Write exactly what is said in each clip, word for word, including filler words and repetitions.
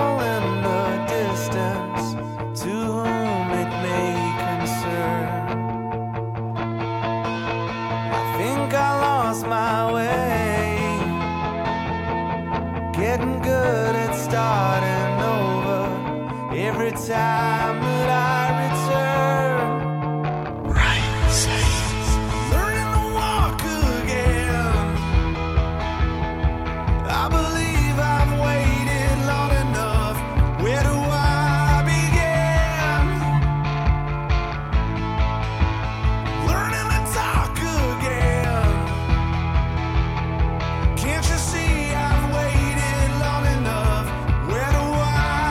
all in the distance, to whom it may concern. I think I lost my way, getting good at starting over every time that I return. Right, says learning to walk again. I believe I've waited long enough. Where do I begin? Learning to talk again. Can't you see I've waited long enough? Where do I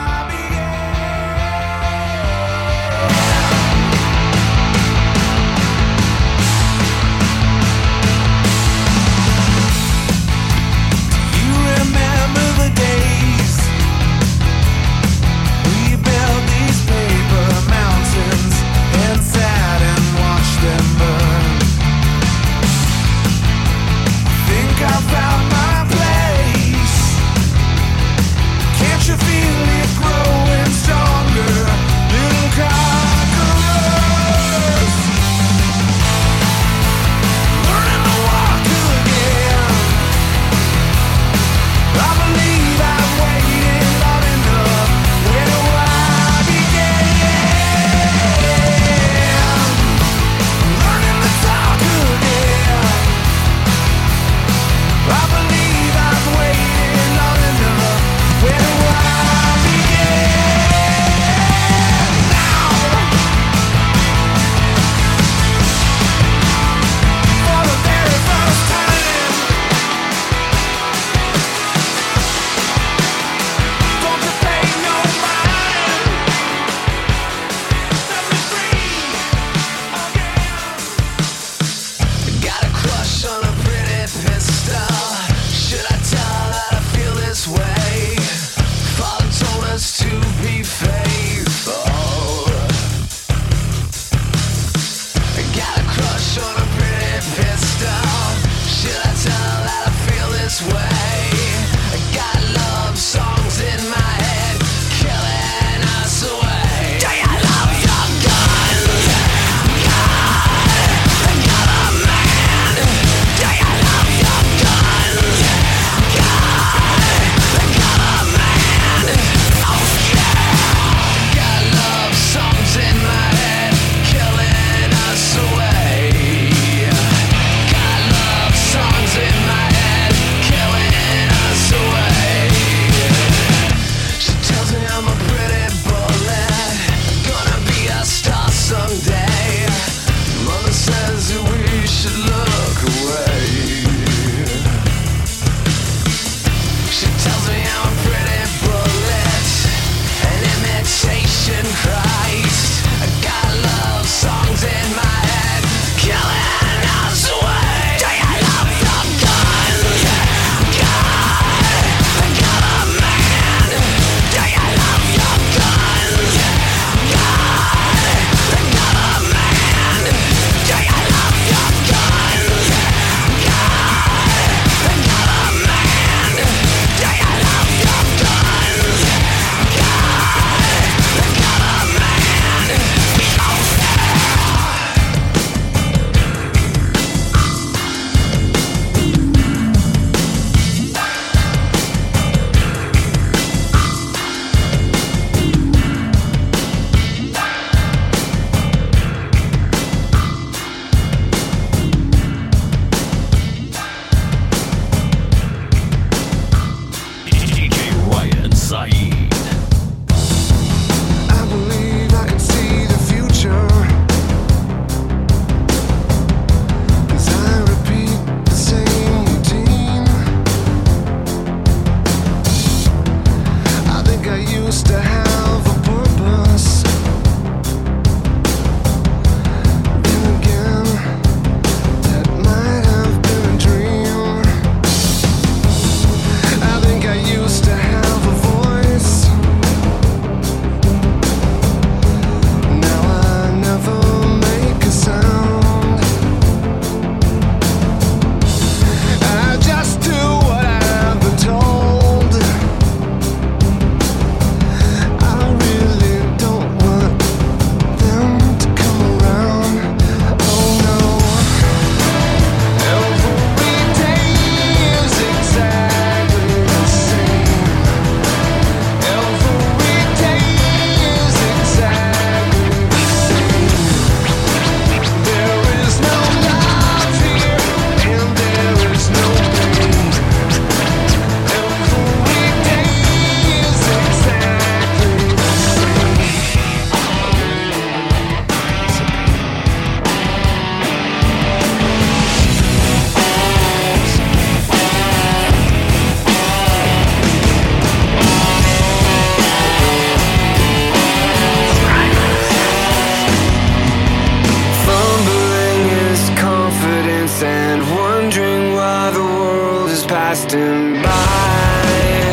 coasting by.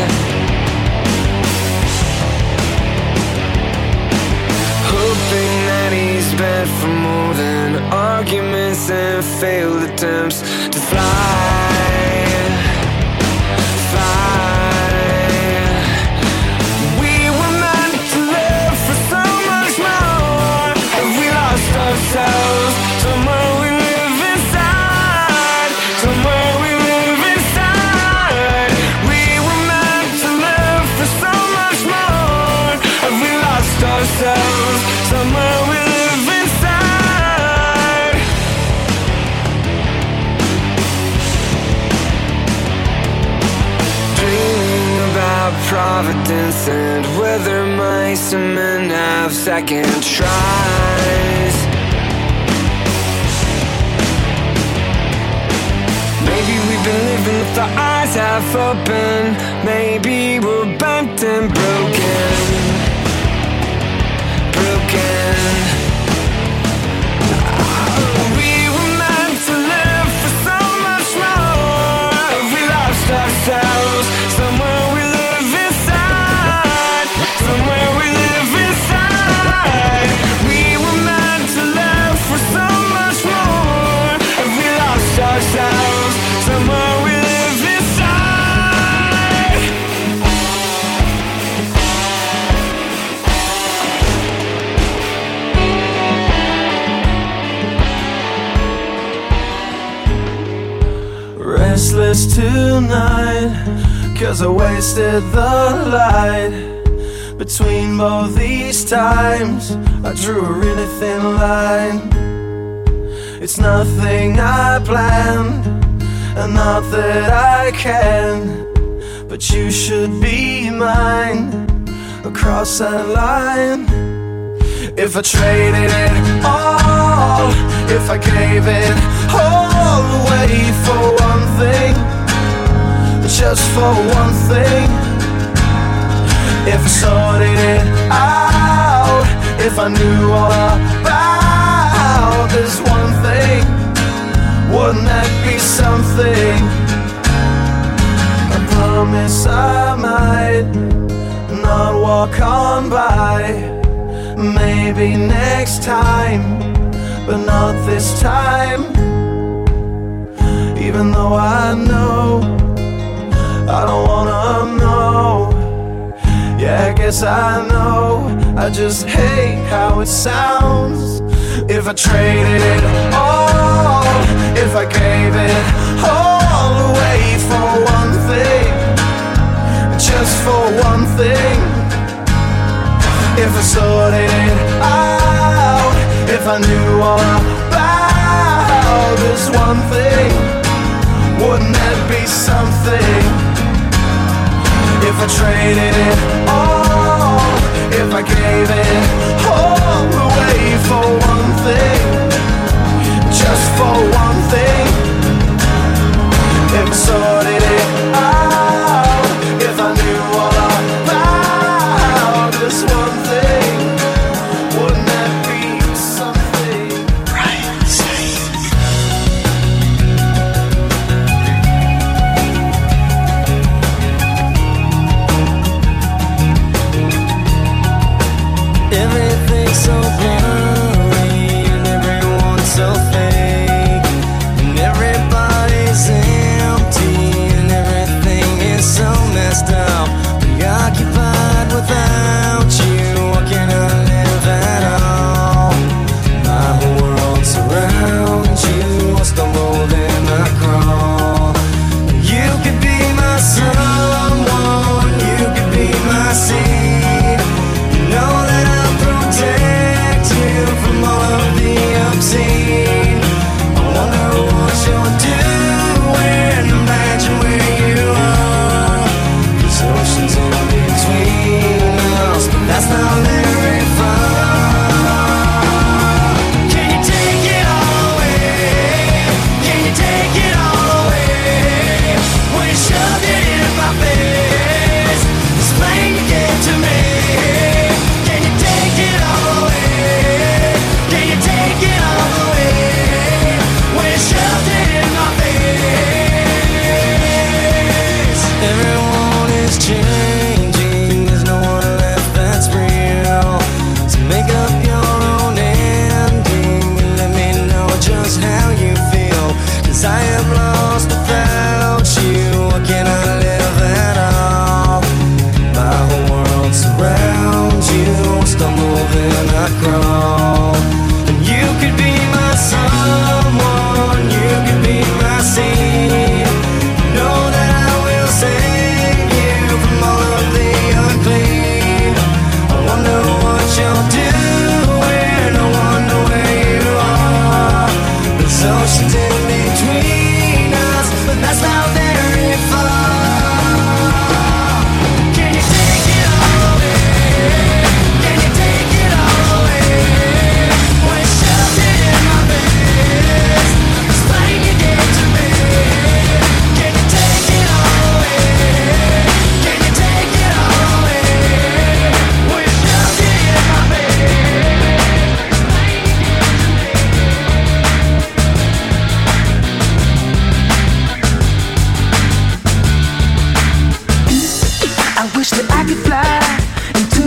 Hoping that he's bent for more than arguments and failed attempts to fly. Ourselves, somewhere we live inside, somewhere we live inside. We were meant to live for so much more. Have we lost ourselves? Somewhere we live inside. Dreaming about Providence and whether mice and men have second tries. Maybe we've been living with our eyes half open. Maybe we're bent and broken. Broken. We were meant to live for so much more. We lost ourselves. Somewhere we live inside. Somewhere we live inside. We were meant to live for so much more. We lost ourselves. Somewhere we live inside. Restless tonight, 'cause I wasted the light. Between both these times, I drew a really thin line. It's nothing I planned, and not that I can, but you should be mine across that line. If I traded it all, if I gave it all away for one thing, just for one thing. If I sorted it out, if I knew all about this one thing, wouldn't that be something? I promise I might not walk on by. Maybe next time, but not this time. Even though I know I don't wanna know. Yeah, I guess I know, I just hate how it sounds. If I traded it all, if I gave it all away for one thing, just for one thing. If I sorted it out, if I knew all about this one thing, wouldn't that be something? If I traded it all, if I gave it all away for one thing, just for one thing. If I sorted it out, if I knew all about this one thing, wouldn't that be something? Brian Sainz.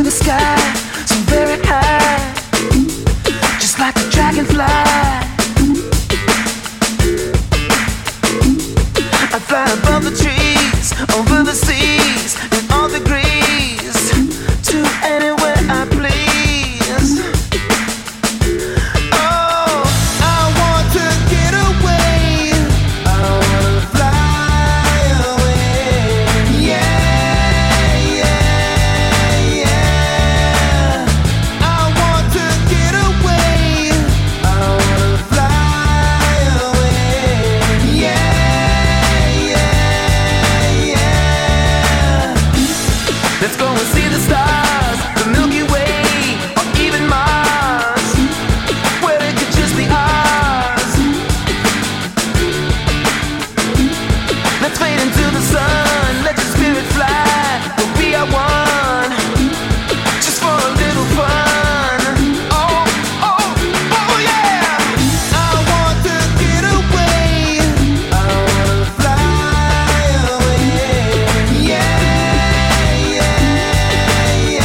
the sky, so very high, just like a dragonfly. I fly above the trees, over the seas, in all degrees, to anywhere I please. Oh, I want to get away, I wanna fly away. Yeah, yeah, yeah. I want to get away, I wanna fly away. Yeah, yeah, yeah. Let's go and see the stars, the Milky Way, or even Mars, where it could just be ours. Let's fade into the sun, let your spirit fly, we'll be our one, just for a little fun. Oh, oh, oh yeah. I want to get away, I wanna fly away. Yeah, yeah, yeah.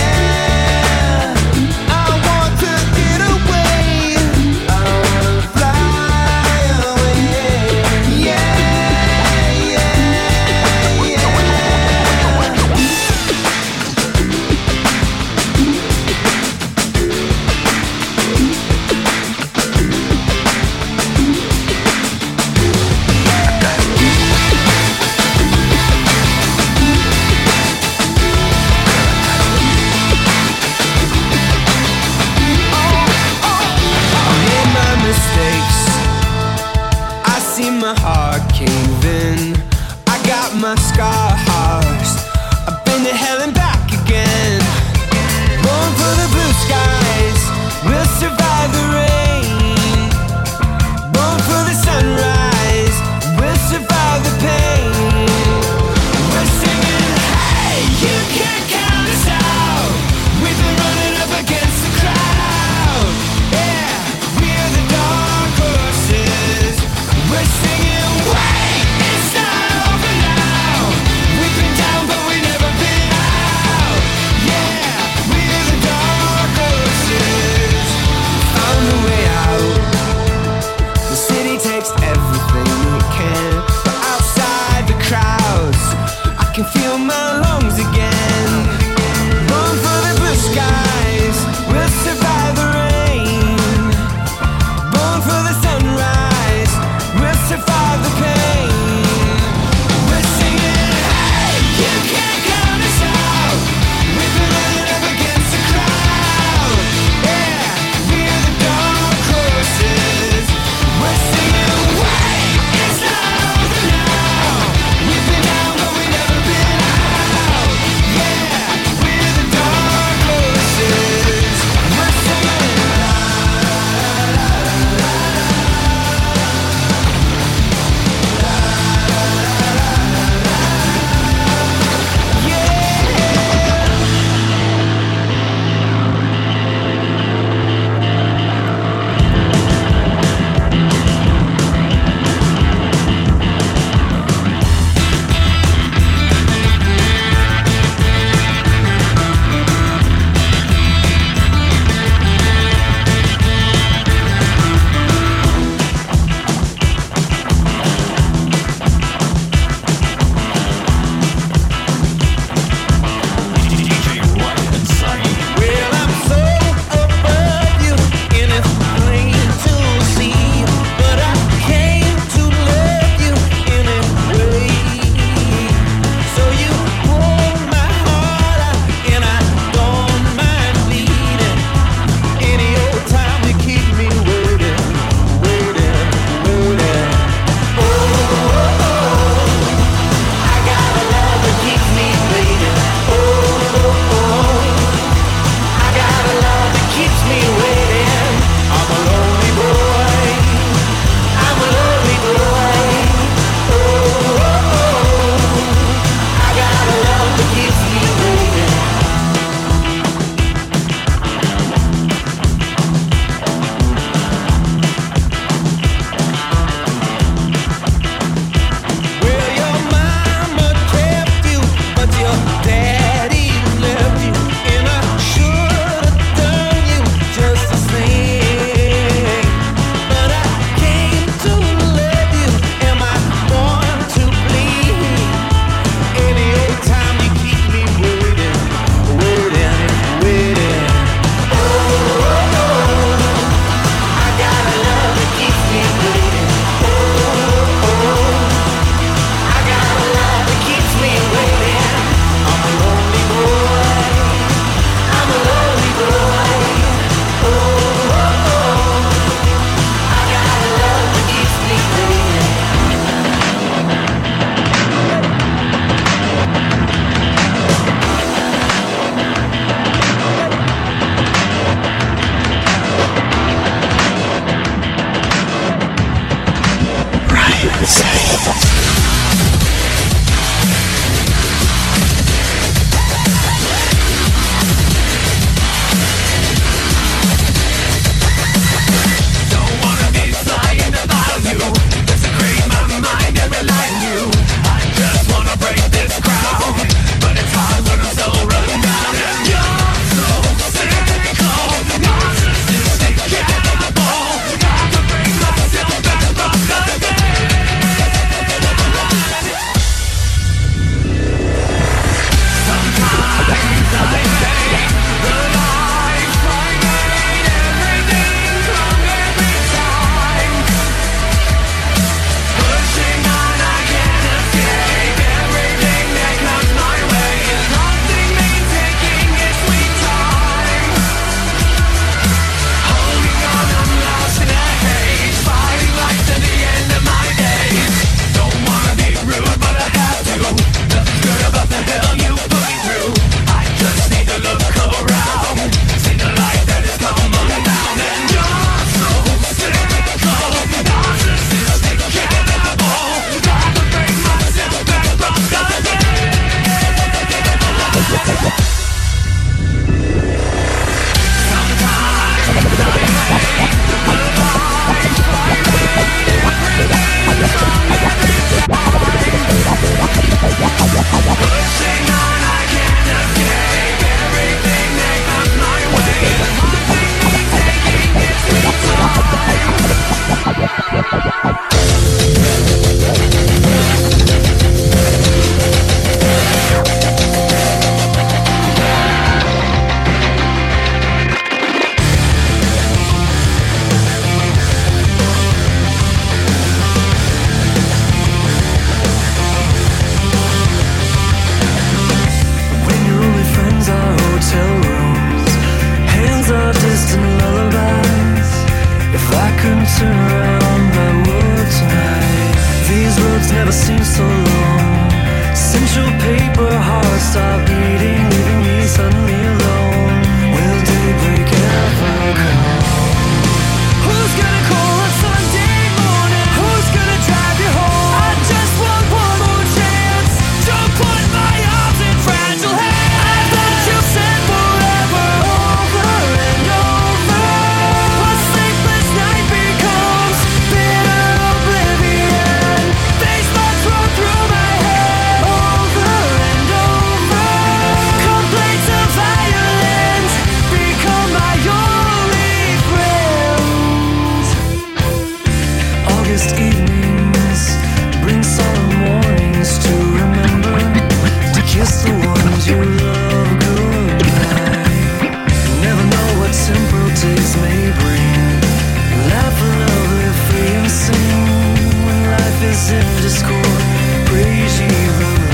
never seemed so long. Central paper heart stop beating, leaving me suddenly alone. Will daybreak ever come? Who's gonna call on Sunday morning? Who's gonna drive you home? I just want one more chance. Don't put my arms in fragile hands. I thought you said forever, over and over. A sleepless night becomes bitter oblivion. These thoughts run through my head, over and over. Complaints of violence become my only friends. August evenings bring solemn mornings to remember to kiss the ones you love goodnight. Never know what temporal days may bring. Laugh a lovely free and sing. When life is in discord, praise ye the Lord.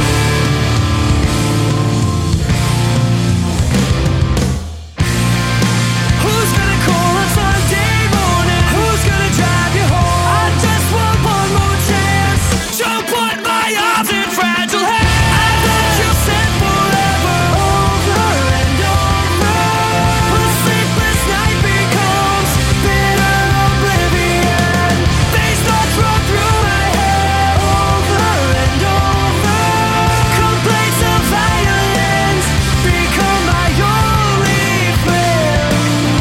Who's gonna call on Sunday morning? Who's gonna drive you home? I just want one more chance. Don't put my arms in fragile hands. I thought you said forever, over and over. A sleepless night becomes bitter oblivion. These thoughts run through my head, over and over. Complaints of violence become my only friends.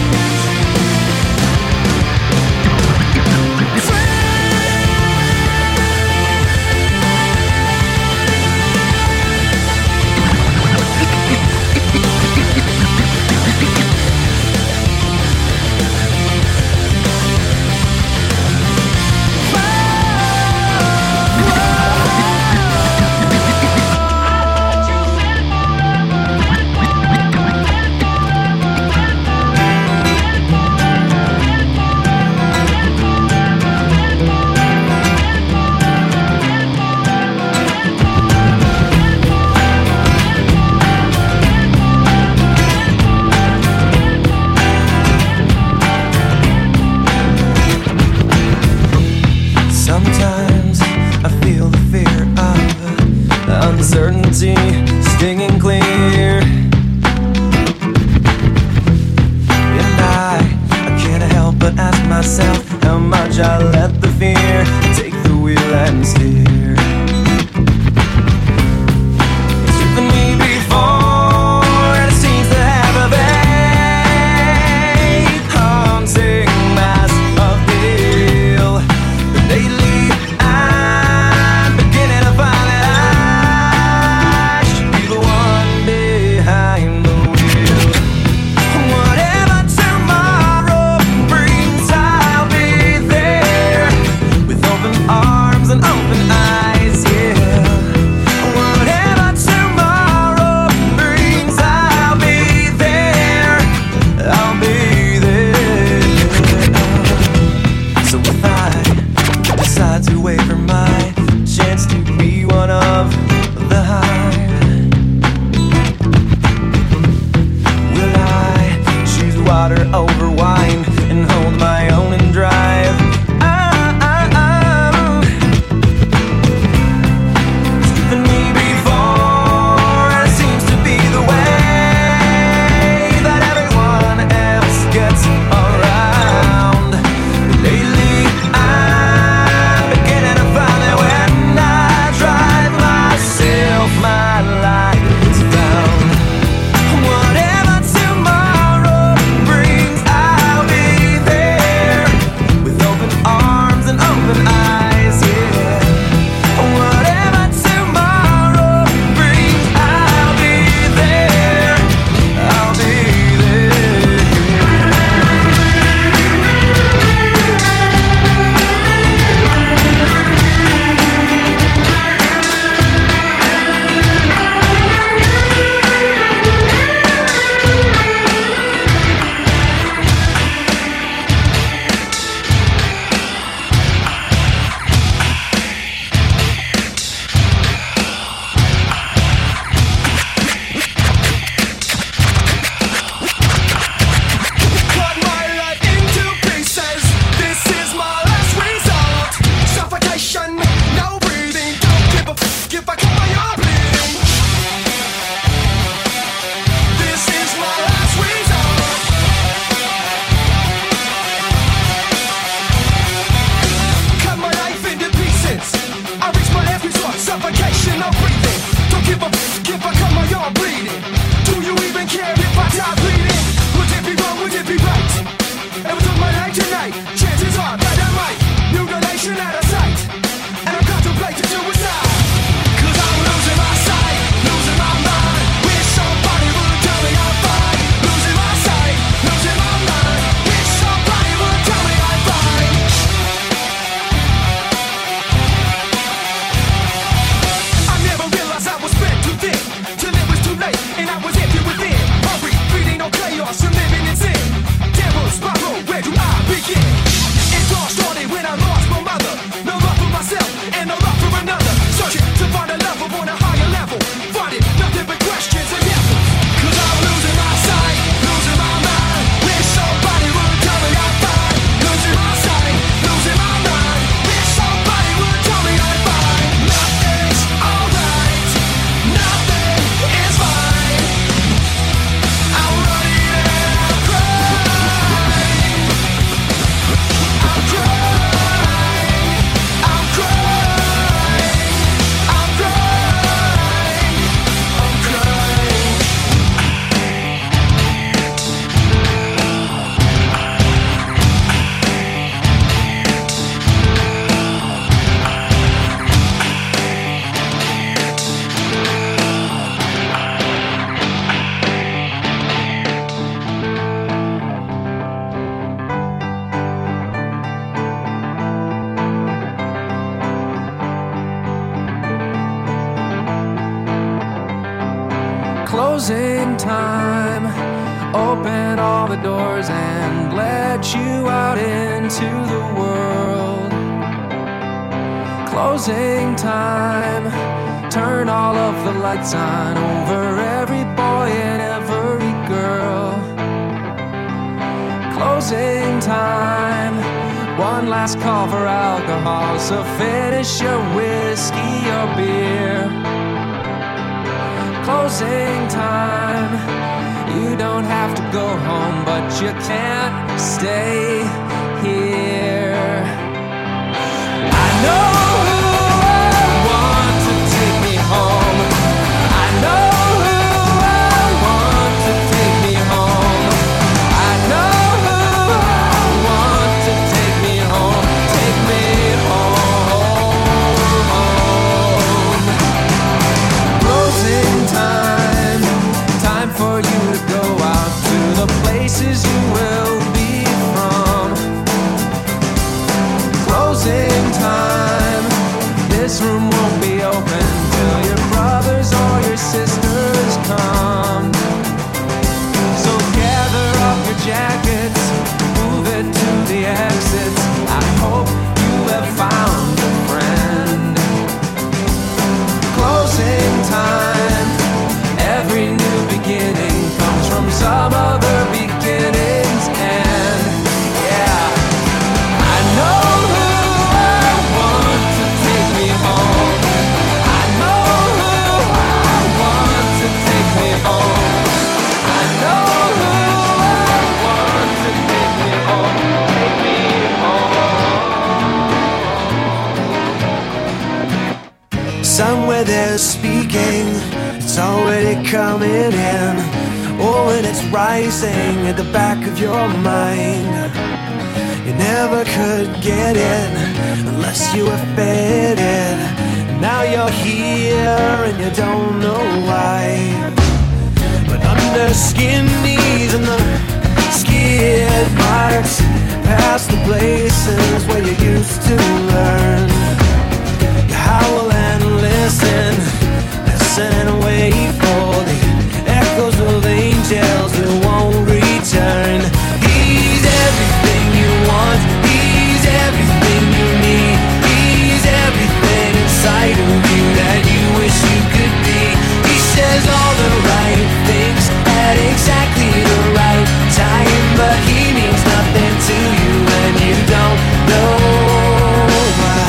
Sometimes I feel the fear of uncertainty stinging clear. And I, I can't help but ask myself how much I let the fear take the wheel and steer. It's driven me before, and it seems to have a vague, haunting mass of appeal. But lately I'm beginning to find that I should be the one behind the wheel. Whatever tomorrow brings, I'll be there with open arms and open eyes, yeah. Whatever tomorrow brings, I'll be there. I'll be there. So if I decide to wait for my chance to be one of the hive, will I choose water over wine and hold my own and drive? Ah, ah, ah. It's driven me before, and it seems to be the way that everyone else gets around. Lately I'm beginning to find that when I drive myself, my light is found. Whatever tomorrow brings, Closing time. Open all the doors and let you out into the world. Closing time. Turn all of the lights on over every boy and every girl. Closing time. One last call for alcohol, so finish your whiskey or beer. Closing time. You don't have to go home, but you can't stay here. I know who I want to take me home. I know who I want to take me home. I know who I want to take me home. Take me home. Closing time. Time for you to go out to the places you will be from. Closing time. This room won't be open till your brothers or your sisters come. So gather up your jackets, move it to the exits. I hope you have found a friend. Closing time. Every new beginning comes from some other beginning's end. Yeah, I know who I want to take me home. I know who I want to take me home. I know who I want to take me home. Take me home. Somewhere they're speaking, it's already coming in. Oh, and it's rising at the back of your mind. You never could get in unless you were fed it. Now you're here and you don't know why. But under skin knees and the skid marks past the places where you used to learn. You howl and listen, listen and wait for the echoes of angels who won't return. He's everything you want, he's everything you need, he's everything inside of you that you wish you could be. He says all the right things at exactly the right time, but he means nothing to you and you don't know why.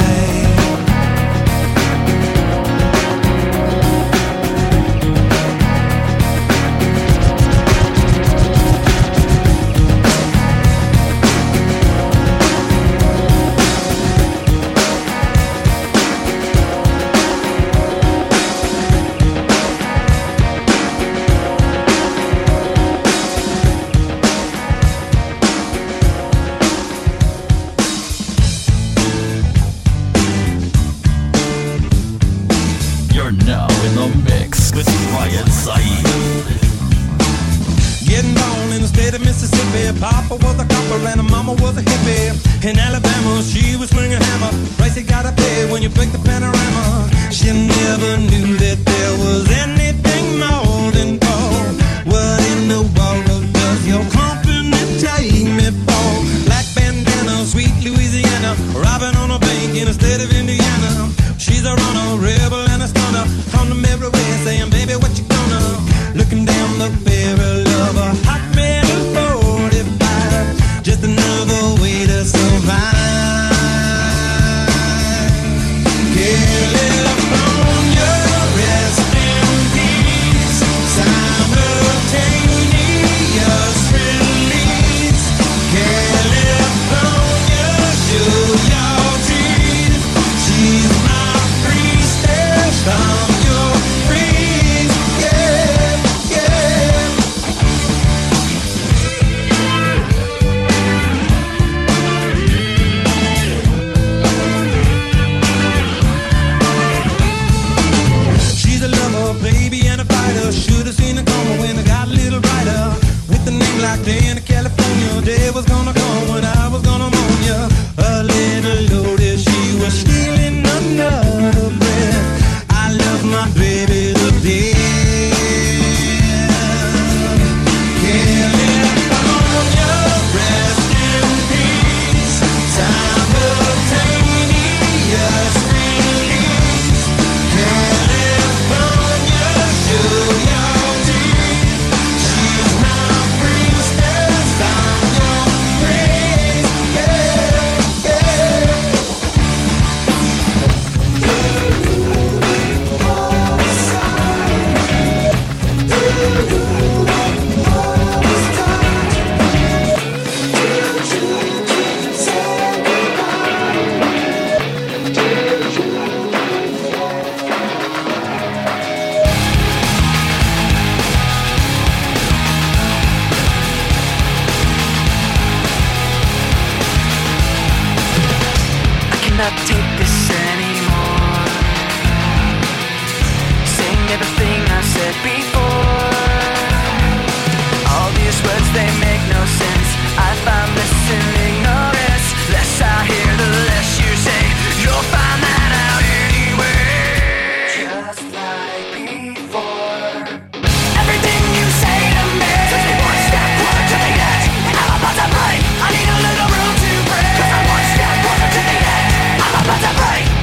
You're now in the mix with Ryan Saeed. Getting born in the state of Mississippi. Papa was a copper and mama was a hippie. In Alabama, she was swinging a hammer. Price you gotta pay when you break the panorama. She never knew that there was anything more than gold. What in the world does your company take me for? Black bandana, sweet Louisiana, robbing on a bank in the state of Indiana. She's a runner, rebel and a stunner. Come to me everywhere saying, baby, what you gonna? Looking down the barrel of a hot metal forty-five. Just another way to survive. California, rest in peace. Simultaneous release. California, show your teeth. She's my priestess from your freeze. Yeah, yeah. She's a lover, baby, and a fighter. Should've seen it coming when I got a little brighter. With a name like Diana, California, day was gonna come when I was gonna mourn ya. A little loaded, she was stealing another breath. I love my baby to death. cannot take this anymore. Saying everything I said before. All these words, they make no sense. I find bliss in ignorance. Less I hear, the less you say. You'll find that out anyway. Just like before. Everything you say to me takes me one step closer to the edge. I'm about to break. I need a little room to breathe. 'Cause I'm one step closer to the edge. I'm about to break.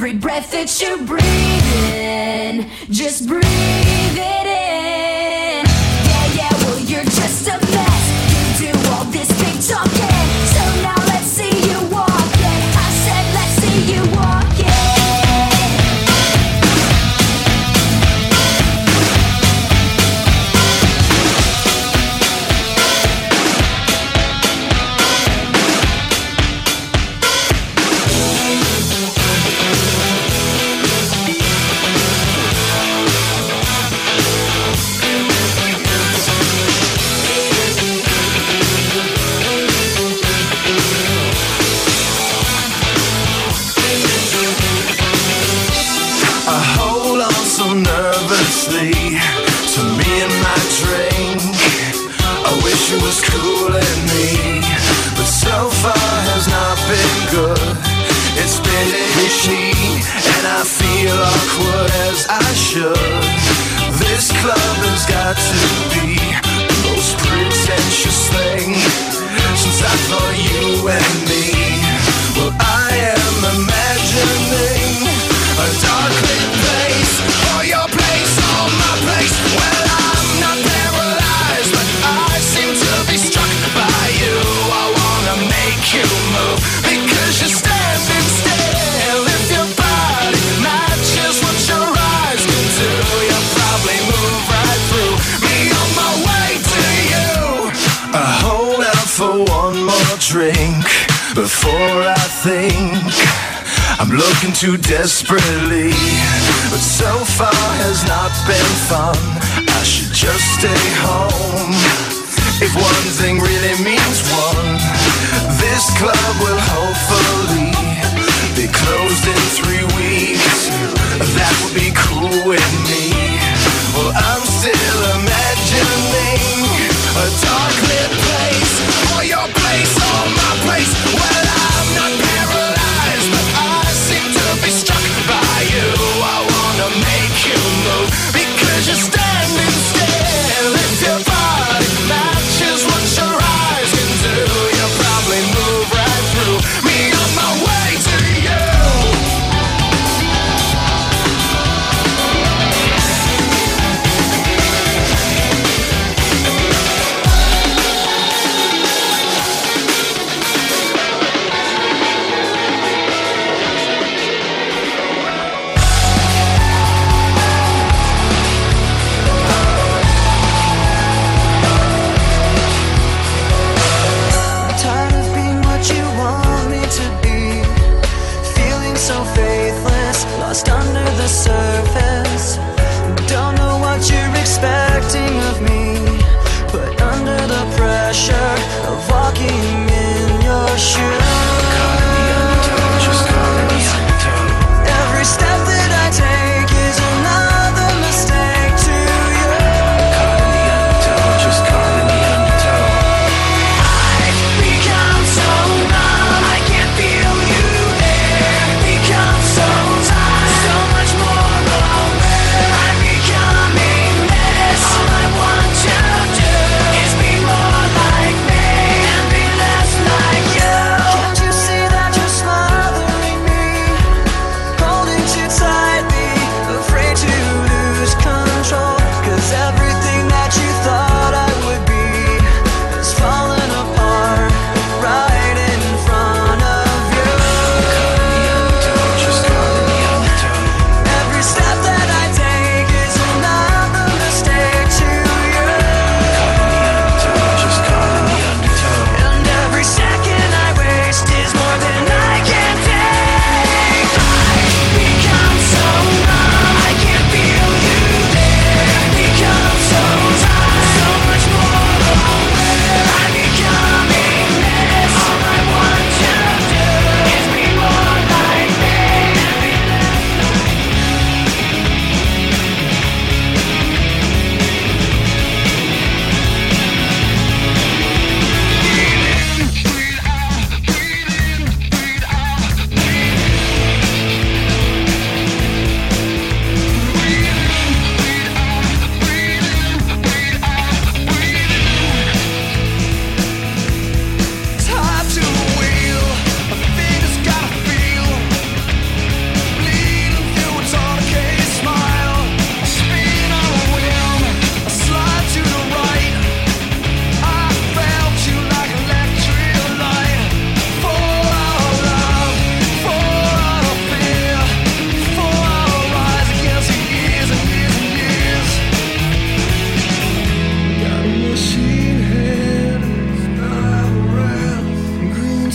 every breath that you breathe in. Just breathe it in. Yeah, yeah, well, you're just a mess. You do all this big talking. So now let's see you walk it. I said, let's see you walk it. Nervously to me and my drink. I wish it was cooling me, but so far has not been good. It's been itchy and I feel awkward as I should. This club has got to be the most pretentious thing since I thought you and me. Well, I am imagining a dark lit place, or your place, or my place. Well, I'm not paralyzed, but I seem to be struck by you. I wanna make you move, because you're standing still. If your body matches what your eyes can do, you'll probably move right through me on my way to you. I hold out for one more drink before I think I'm looking too desperately, but so far has not been fun. I should just stay home. If one thing really means one, this club will hopefully be closed in three weeks. That would be cool with me. Well, I'm still imagining a dark lit place, or your place, or my place. Well, I'm not paralyzed, but I seem to be struck by you. I wanna make you move, because you're standing still. If your body matches what your eyes can do, you'll probably move right through me on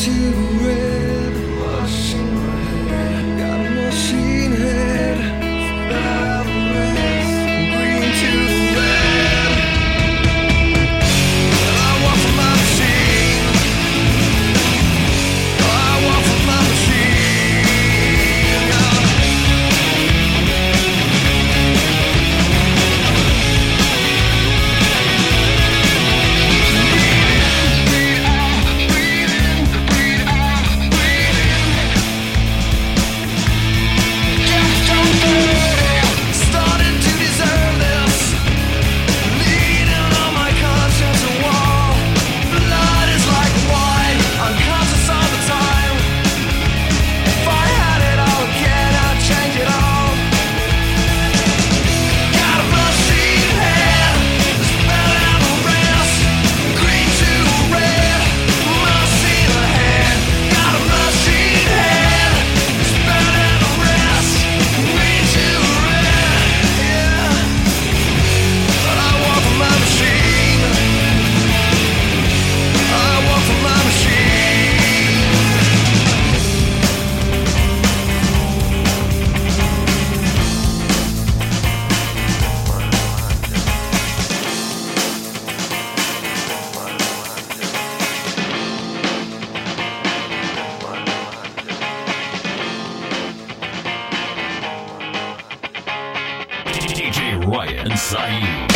to red. Washing my hair, got a machine head. Green to red. I walk for my machine. I walk for my machine. Starting to deserve this. Leaning on my conscience and wall. Blood is like wine, unconscious all the time. If I had it all again, I'd change it all. Got a machine head, it's better than the rest. Green to red, machine head. Got a machine head, it's better than the rest. Green to red, yeah. I walk for my machine. I walk for my machine. D J Ryan Saeed.